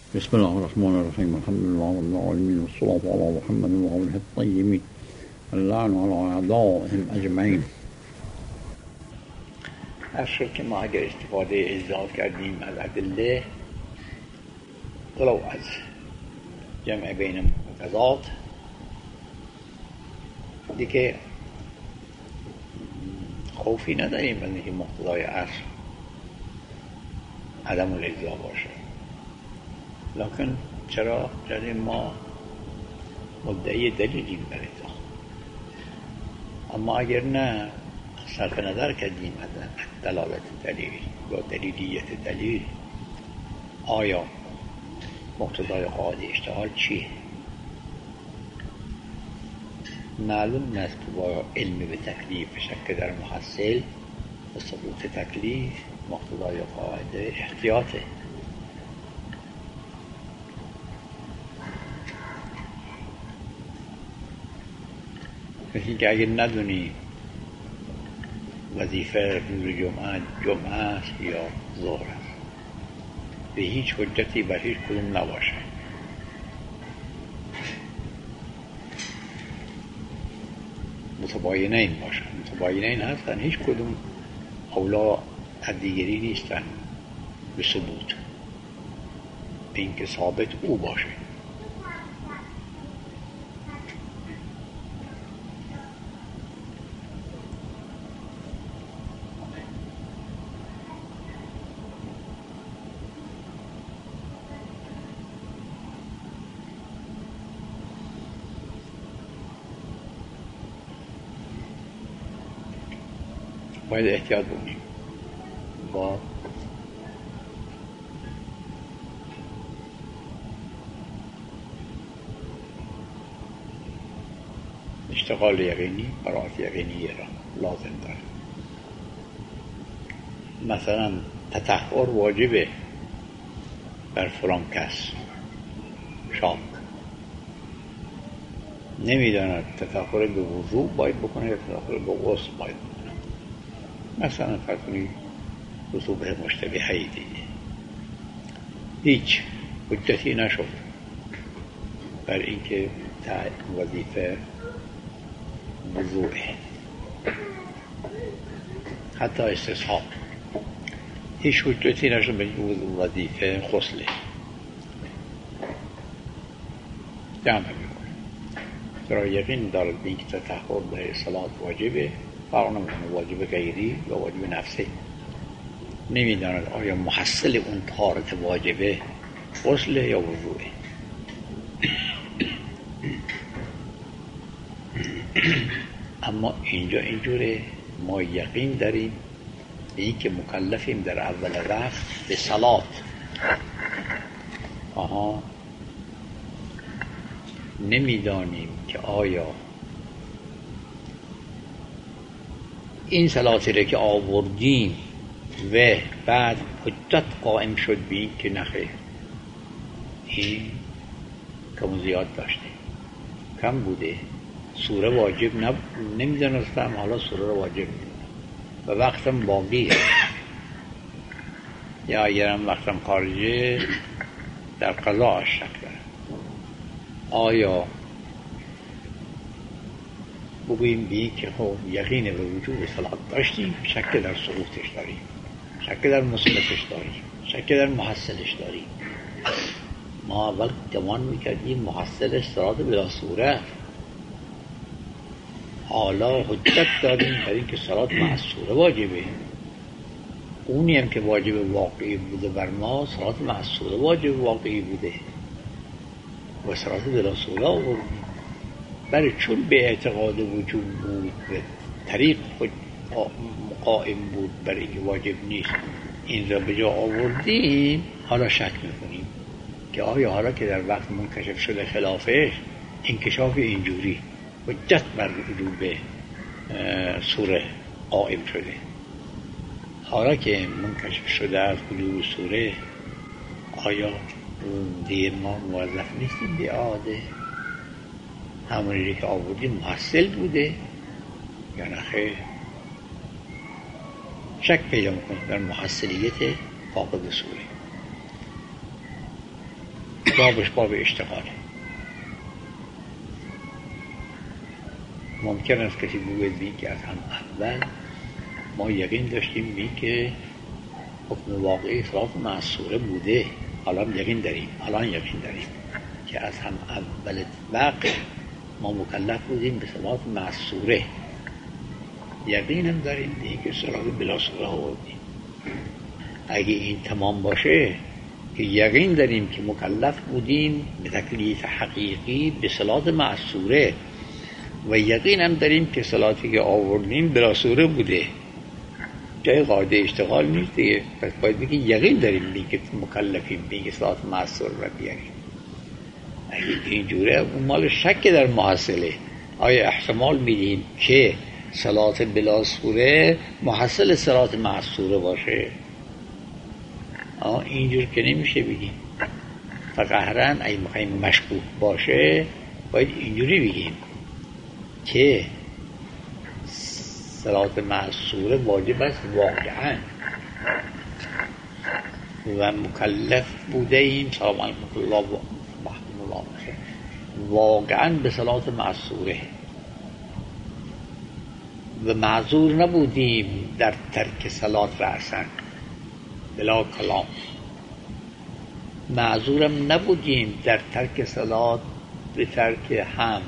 بسم الله الرحمن الرحيم. الحمد لله رب العالمين والصلاة على محمد وآله الطيبين اللعن على أعدائهم أجمعين. هر شد که ما اگر استفاده اجزاء کردیم از ادله ولو از جمع بین متضاد دیگه خوفی نداریم از اینکه مقتضای اصل عدم الاجزا باشه. لکن چرا ما مدعی دلیلیم بر اجزا، اما اگر نه صرف نظر کردیم از دلالت دلیل یا دلیلیت دلیل، آیا مقتضای قاعده اشتغال چیه؟ معلوم است که با علم به تکلیف شک در محصل و ثبوت تکلیف مقتضای قاعده احتیاطه. کسی که اگر ندونی وظیفه روز جمعه است یا ظهر است، به هیچ حجتی بر هیچ کدوم نباشه. متباینین باشن، متباینین هستن، هیچ کدوم اولا از دیگری نیستن به ثبوت، به اینکه ثابت او باشه. باید احتیاط بکنیم با اشتغال یقینی برات یقینی را لازم داره. مثلا تطهر واجبه بر فلان کس، شاک نمیداند تطهر به وضوء باید بکنه یا تطهر به غسل باید بکنه. مثلا فرض رسوبه مشتبهی دیگه هیچ حجتی نشد بر اینکه وظیفه وضوعه، حتی استصحاب هیچ حجتی نشد بر اینکه وظیفه غسله. جمع میکنه چرا یقین دارد به اینکه تطهر برای صلات واجبه، فرق نمیکنه واجب غیری یا واجب نفسی. نمیداند آیا محصل اون طهارت واجبه غسل یا وضوعه. اما اینجا اینجوره، ما یقین داریم به این که مکلفیم در اول وقت به صلات. نمیدانیم که آیا این صلاتی را که آوردیم و بعد حجت قائم شد بین که نخیر، این کم و زیاد داشتیم، کم بوده، سوره واجب نمیدانستم، حالا سوره را واجب میدونم و وقتم باقیه، یا اگرم وقتم خارجه در قضا شک دارم. آیا بگوییم بی که خب یقین به وجود صلات داشتیم، شک در سقوطش داریم، شک در مثبتش داریم، شک در محصلش داریم. ما اول گمان میکردیم محصلش صلات بلا صورت، حالا حجت داریم برای اینکه صلات مع الصوره واجبه. اونی هم که واجب واقعی بوده بر ما، صلات مع الصوره واجب واقعی بوده و صلات بلا صوره آوردیم. برای چون به اعتقاد وجود بود و طریق خود قائم بود برای اینکه واجب نیست، این را به جا آوردیم. حالا شک میکنیم که آیا حالا که در وقت منکشف شده خلافش، انکشاف اینجوری حجت بر وجوب سوره قائم شده، حالا که منکشف شده از وجوب سوره، آیا دیر ما موظف نیستیم به عاده همونی که آوردیم محصل بوده یا نخیر؟ شک پیدا میکنیم در محصلیت فاقد سوره. بابش باب اشتغاله. ممکن است کسی بگوید که از هم اول ما یقین داشتیم که حکم واقعی صلات معصوره بوده، الان یقین داریم که از هم اول وقت ما مکلف بودیم به صلات معصوره. یقین هم داریم که صلات بلا صوره آوردیم. اگه این تمام باشه که یقین داریم که مکلف بودیم به تکلیف حقیقی به صلات معصوره و یقین هم داریم که صلاتی که آوردیم بلا صوره بوده، جای قاعده اشتغال نیست دیگه. پس باید بگیم یقین داریم که مکلفیم به صلات معصوره را بیاریم. اگه اینجوره اون مال شک در محصله. آیا احتمال میدیم که صلات بلا صوره محصل صلات معصوره باشه؟ اینجور که نمیشه بگیم. فقهرن اگه میخوایم مشکوک باشه باید اینجوری بگیم که صلات معصوره واجب است واقعا و مکلف بوده ایم واقعا به صلات معصوره و معذور نبودیم در ترک صلات رأسن بلا کلام. معذورم نبودیم در ترک صلات به ترک حمد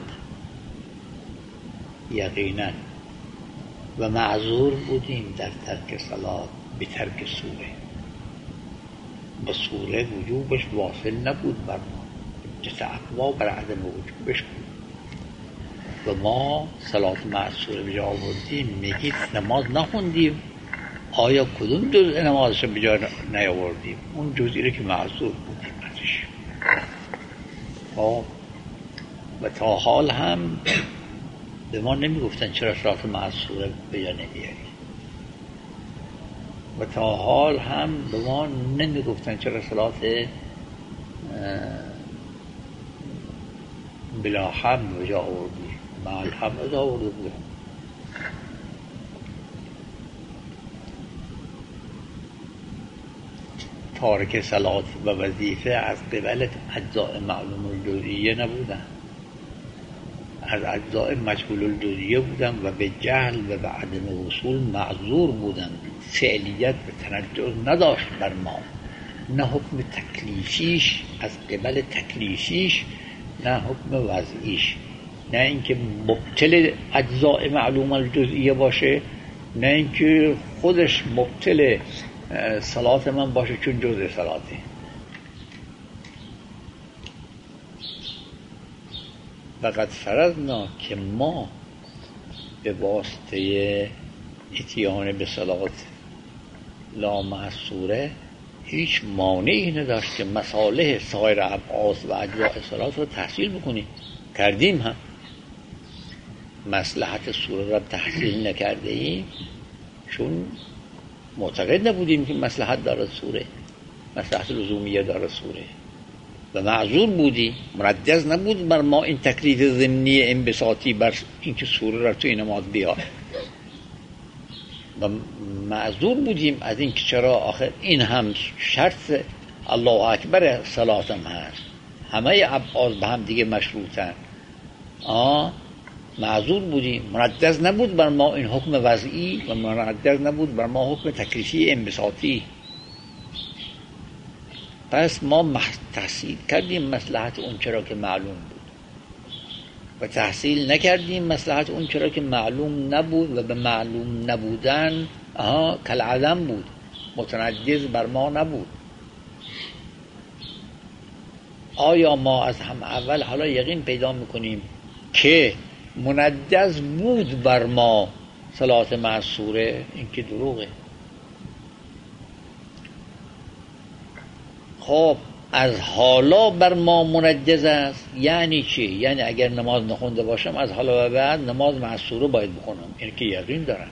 یقینا و معذور بودیم در ترک صلات به ترک سوره. با سوره وجوبش واصل نبود بر ما، جس اقوا بر عدم وجوبش بود و ما صلات معصوره به جا آوردیم. میگید نماز نخوندیم، آیا کدوم جزء نمازش به جا نیاوردیم؟ اون جزئی رو که معذور بودیم ازش. و تا حال هم به ما نمیگفتن چرا صلات معصوره به جا نمیاری و تا حال هم به ما نمیگفتن چرا صلات بلا حمد به جا آوردی، مع الحمد آورده بودن. تارک صلات و وظیفه از قبل اجزاء معلوم الجزئیه نبودن، از اجزاء مجهول الجزئیه بودن و به جهل و به عدم وصول معذور بودن. فعلیت به تنجز نداشت بر ما، نه حکم تکلیفیش از قبل تکلیفیش، نه حکم وضعیش، نه اینکه مبطل اجزاء معلوم الجزئیه باشه، نه اینکه خودش مبطل صلات من باشه چون جزء صلاته. فقط فرضنا که ما به واسطه اتیان به صلات لا معصوره هیچ مانعی نداشت که مصالح سایر ابعاد و اجزاء صلات رو تحصیل بکنیم. کردیم هم. مصلحت سوره را تحصیل نکرده ایم چون معتقد نبودیم که مصلحت داره سوره، مصلحت لزومیه داره سوره و معذور بودی. مردز نبود بر ما این تکلیف ضمنی انبساطی بر اینکه سوره را تو این نماز بیار و معذور بودیم از اینکه چرا آخر این هم شرط الله اکبر صلات هم هست، همه ابعاد به هم دیگه مشروطن. معذور بودیم. مردز نبود بر ما این حکم وضعی و مردز نبود بر ما حکم تکلیفی انبساطی. پس ما تحصیل کردیم مصلحت اون چرا که معلوم بود و تحصیل نکردیم مصلحت اون چرا که معلوم نبود و به معلوم نبودن کالعدم بود، متنجز بر ما نبود. آیا ما از هم اول حالا یقین پیدا میکنیم که منجز بود بر ما صلات معصوره؟ این که دروغه. خب از حالا بر ما منجز است یعنی چی؟ یعنی اگر نماز نخونده باشم از حالا و بعد نماز معصوره باید بخونم، این که یقین دارم.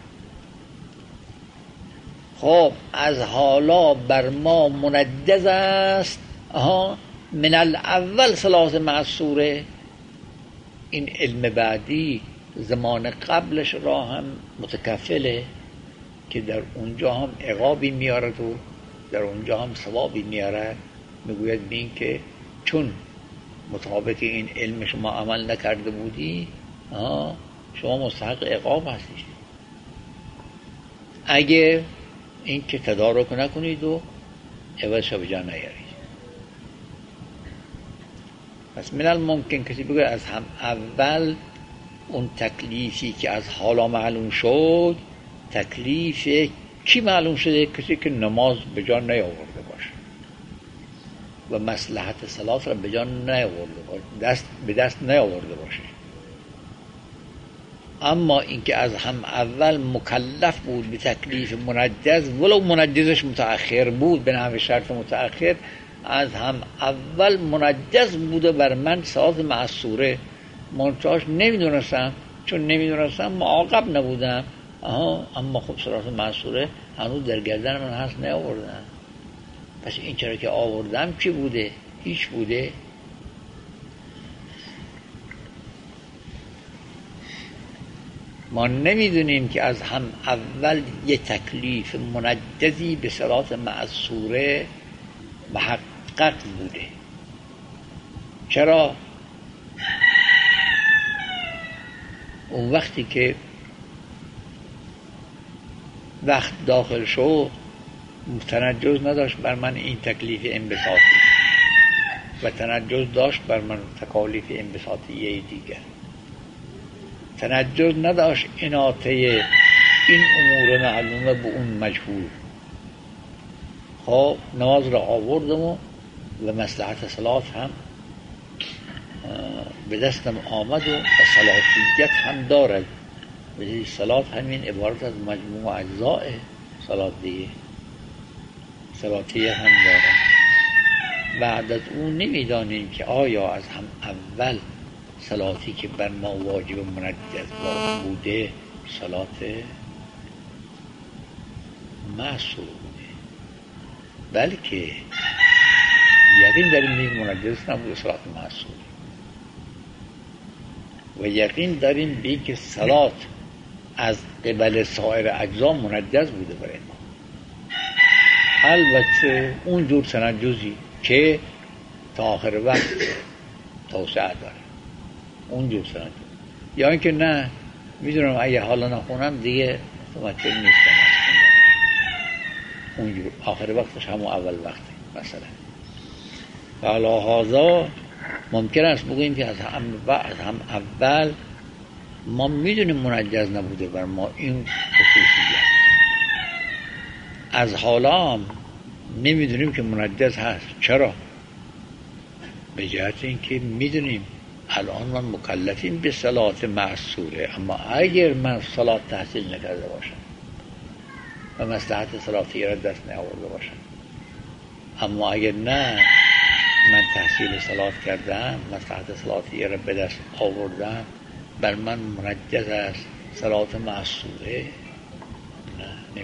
خب از حالا بر ما منجز است من الاول صلات معصوره. این علم بعدی زمان قبلش را هم متکفله که در اونجا هم عقابی میارد و در اونجا هم ثوابی میارد. میگوید بین که چون مطابق این علم شما عمل نکرده بودی شما مستحق عقاب هستی. اگه این که تدارک نکنید و عوضش به جا نیارید. پس من الممکن کسی بگه از هم اول اون تکلیفی که از حالا معلوم شد، تکلیف کی معلوم شده؟ کسی که نماز به جا نیاورده باشه و مصلحت صلات را به جا نیاورده باشه، به دست نیاورده باشه. اما اینکه از هم اول مکلف بود به تکلیف منجز، ولو منجزش متأخر بود به نحو شرط متأخر، از هم اول منجز بوده بر من صلات معصوره، منتهاش نمیدونستم، چون نمیدونستم معاقب نبودم. اما خب صلات معصوره هنوز در گردن من هست نیاوردم. پس این چرا که آوردم چی بوده؟ هیچ بوده. ما نمیدونیم که از هم اول یه تکلیف منجزی به صلات معصوره محقق بوده. چرا؟ اون وقتی که وقت داخل شد تنجز نداشت بر من این تکلیف انبساطی و تنجز داشت بر من تکالیف انبساطیه دیگر. تنجز نداشت اناطه این امور معلومه به اون مجهول. خب نماز را آوردم و مصلحت صلات هم به دستم آمد و صلاتیت هم دارد. ولی صلات همین عبارت از مجموع اجزاء صلات دیگه، صلاتیه هم دارد. بعد از اون نمیدانیم که آیا از هم اول صلاتی که بر ما واجب منجز بوده صلات معصور بوده، بلکه یقین داریم این منجز نبوده صلات معصور، و یقین داریم به که صلات از قبل سایر اجزا منجز بوده برای ما. البته اون جور تنجزی که تا آخر وقت توسعه داره، اون جور تنجز، یا اینکه نه میدونم اگه حالا نخونم دیگه متوجه نیستم اونجور آخر وقتش همون اول وقت مثلا. حالا هذا ممکن است بگوییم که از هم اول ما میدونیم منجز نبوده بر ما این خصوصیت، از حالا هم نمیدونیم که منجز هست. چرا؟ به جهت اینکه میدونیم الان من مکلفیم به صلات معصوره، اما اگر من صلات تحصیل نکرده باشم و مصلحت صلاتی را دست نیاورده باشم، اما اگر نه من تحصیل صلات کردم، مصلحت صلاتی را به دست آوردم، بر من منجز است صلات معصوره؟ نه،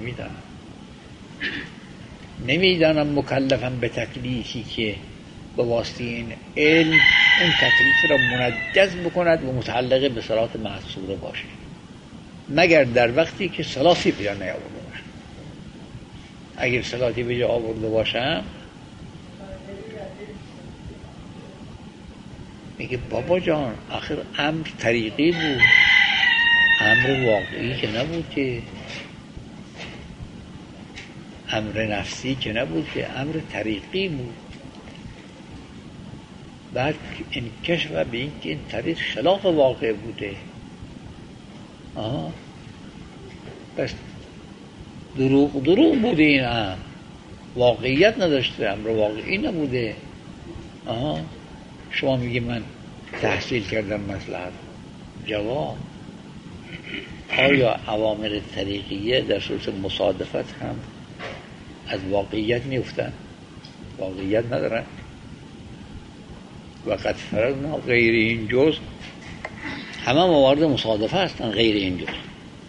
نمیدانم مکلفم به تکلیفی که به واسطه این علم اون تکلیف را منجز بکند و متعلق به صلات معصوره باشه، مگر در وقتی که صلاتی به جا نیاورده باشم. اگر صلاتی به جا آورده باشم میگه بابا جان آخر امر طریقی بود، امر واقعی که نبود، که امر نفسی که نبود، که امر طریقی بود. بعد انکشف به این که این طریق خلاف واقع بوده. پس دروغ بوده این امر، واقعیت نداشته، امر واقعی نبوده. شما میگی من تحصیل کردم مصلحت. جواب: آیا اوامر طریقیه در صورت مصادفت هم از واقعیت میفتن؟ واقعیت ندارن. وقت فرضنا غیر این جز، همه موارد مصادفه هستن غیر این جز.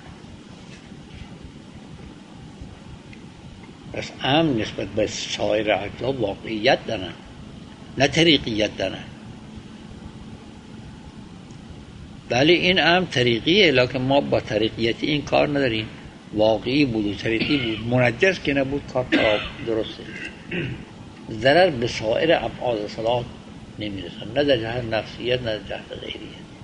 پس امر نسبت به سایر اجزا واقعیت دارن، نه طریقیت دارن. بله این امر طریقیه، لکن ما با طریقیت این کار نداریم. واقعی بود و طریقی بود، منجز که نبود، کار درسته. ضرر به سایر ابعاد صلات نمیرسن، نه در جهت نفسیت نه در جهت غیریت.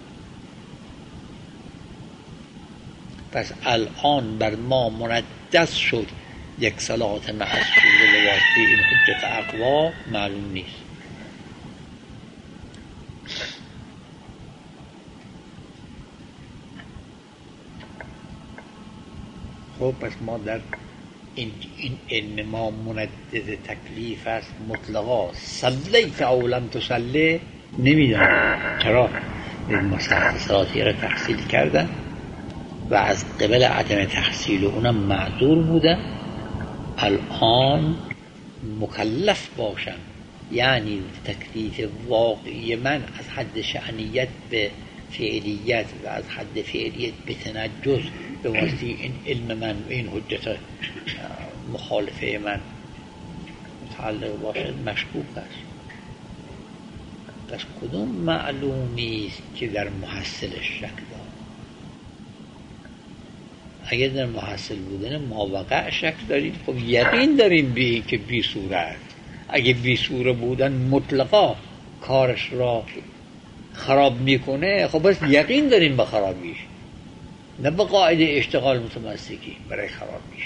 پس الان بر ما منجز شد یک صلات مع السوره به واسطه این حجت اقوا معلوم نیست. خب پس ما در این علم ما منجز تکلیف است مطلقا. صلیت او لم تصلی نمیدانم چرا مستحق صلاتی را تحصیل کردن و از قبل عدم تحصیل اونم معذور بودن، الان مکلف باشم، یعنی تکلیف واقعی من از حد شأنیت به فعلیت و از حد فعلیت به تنجز به واسطه این علم من و این حجت مخالفه من متعلق باشد مشکوک است. پس کدوم معلومی است که در محصلش شک دارد؟ اگر در محصل بودن ماوقع شک داریم، خب یقین داریم به این که بی سوره است. اگه بی سوره بودن مطلقا کارش را خراب میکنه، خب بس یقین داریم به خرابیش، نه به قاعده اشتغال متمسکی برای خرابیش.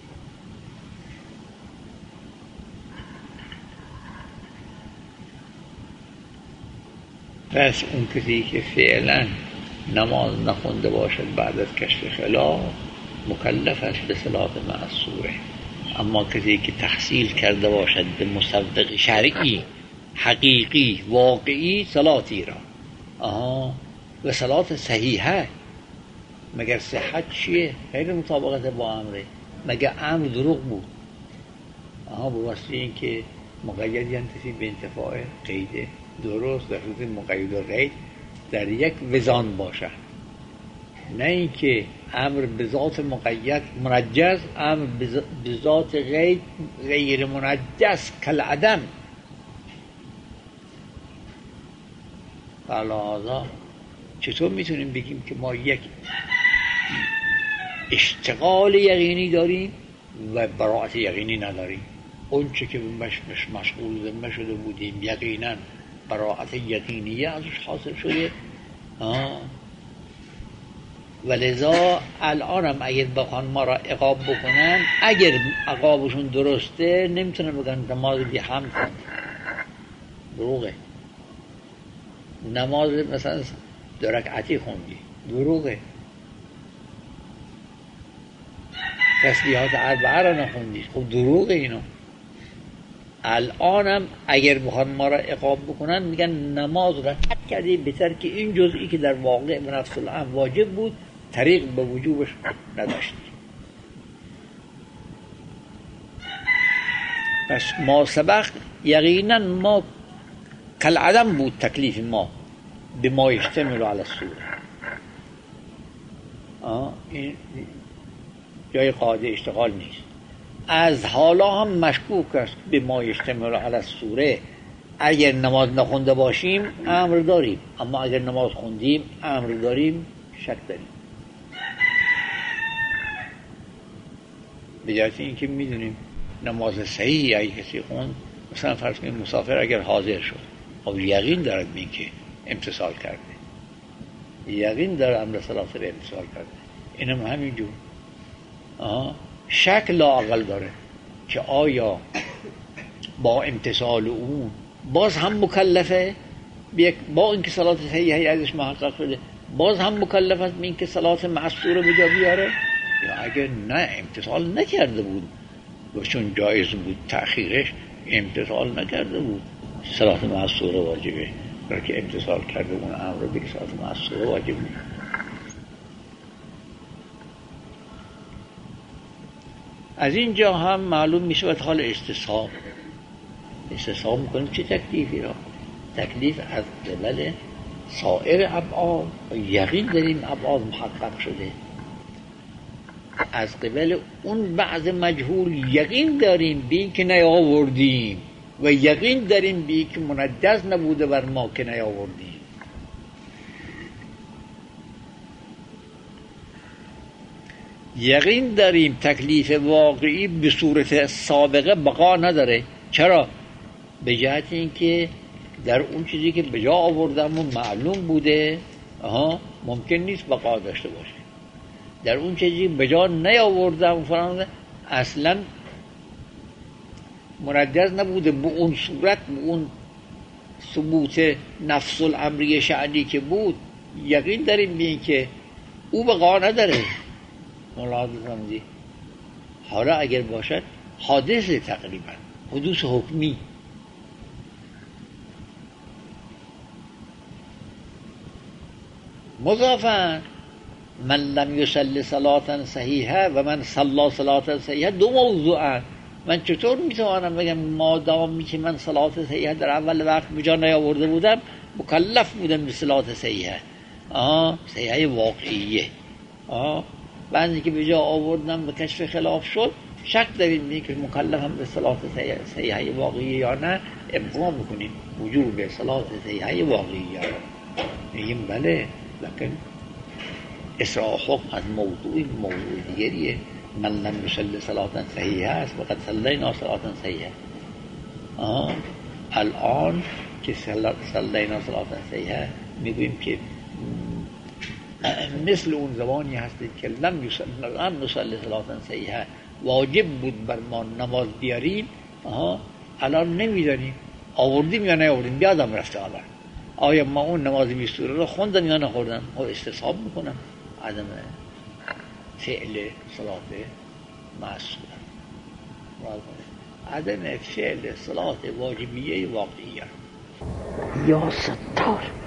پس اون کسی که فعلا نماز نخونده باشد بعد از کشف خلاف مکلف است به صلات مع السوره، اما کسی که تحصیل کرده باشد به مصدق شرعی حقیقی واقعی صلاتی را و صلات صحیحه، مگر صحت چیه؟ غیر مطابقت با امره، مگر امر دروغ بود؟ به واسطه این که مقید ینتفی به انتفاع قیده، درست در صورت مقید و قید در یک وزان باشد، نه اینکه امر به ذات مقید منجز، امر به ذات قید غیر منجز کالعدم. فلذا چطور میتونیم بگیم که ما یک اشتغال یقینی داریم و براءت یقینی نداریم؟ اون چه که مشغول ذمه شده بودیم یقینا براءت یقینیه ازش حاصل شده. ولذا الان هم اگر بخوان ما را عقاب بکنن، اگر عقابشون درسته نمیتونن بگن نماز بی حمد کن، دروغه. نماز مثلا 2 رکعتی خوندی، دروغه. تسبیحات 4 را نخوندی، خب دروغه اینا. الانم اگر بخوان ما را عقاب بکنن میگن نماز را ترک کردی به ترک این جزئی که در واقع به نفس الامر واجب بود، طریق به وجوبش نداشتی. پس ما سبق یقینا ما کالعدم بود تکلیف ما به ما یشتمل علی السوره. این جای قاعده اشتغال نیست. از حالا هم مشکوک است به ما یشتمل علی السوره. اگر نماز نخونده باشیم امر داریم، اما اگر نماز خوندیم امر داریم شک داریم. به جهت اینکه میدونیم نماز صحیحی اگه کسی خوند، مثلا فرض کنیم مسافر اگر حاضر شد، خب یقین دارد به اینکه امتثال کرده، یقین داره امر صلات رو امتثال کرده، اینم همینجور. شک لااقل داره که آیا با امتثال اون باز هم مکلفه، با اینکه صلات صحیحی ازش محقق شده باز هم مکلف است به اینکه صلات معصوره رو به جا بیاره، یا اگر نه امتثال نکرده بود و چون جایز بود تأخیرش امتثال نکرده بود صلات معصوره واجبه، برای که امتثال کرده اون امر رو به صلات معصوره واجب نیست. از اینجا هم معلوم میشه به حال استصحاب میکنیم چه تکلیفی را؟ تکلیف از قبل سایر ابعاد یقین داریم ابعاد محقق شده، از قبل اون بعض مجهول یقین داریم به این که نیاوردیم و یقین داریم به این که منجز نبوده بر ما که نیاوردیم. یقین داریم تکلیف واقعی به صورت سابقه بقا نداره. چرا؟ به جهت اینکه در اون چیزی که به جا آوردم و معلوم بوده ممکن نیست بقا داشته باشه. در اون چیزی به جا نیاوردم فلان اصلا مردد نبوده به اون صورت، به اون ثبوت نفس الامری شأنی که بود یقین داریم به این که او بقا نداره. ملاحظه فرمودید. حالا اگر باشد حادثه تقریبا حدوث حکمی. مضافاً من لم یصلی صلاة صحیحه و من صلی صلاة صحیحه دو موضوعن. من چطور میتوانم بگم مادامی که من صلاة صحیحه در اول وقت به جا نیاورده بودم مکلف بودم به صلاة صحیحه؟ صحیحه واقعیه. بعضی که به جا آوردم به کشف خلاف شد، شک داریم بینید که مکلفم به صلاة صحیحه واقعیه یا نه. ابقا میکنیم وجوب صلاة صحیحه واقعیه. میگیم بله، لکن اسراء حکم از موضوع دیگریه. من لم یصلی صلاة صحیحه است وقد صلینا صلاة صحیحه. الان که صلینا صلاة صحیحه میگوییم که مثل اون زمانی هستی که لم نصلی صلاة صحیحه واجب بود بر ما نماز بیاریم. الان نمیدانیم آوردیم یا نیاوردیم، بیادم رفته. الان آیا ما اون نماز 20 سوره رو خوندم یا نخوردم؟ استصحاب میکنم عدم فعل صلاة معصوره، عدم فعل صلاة واجبیه واقعیه. یا ستار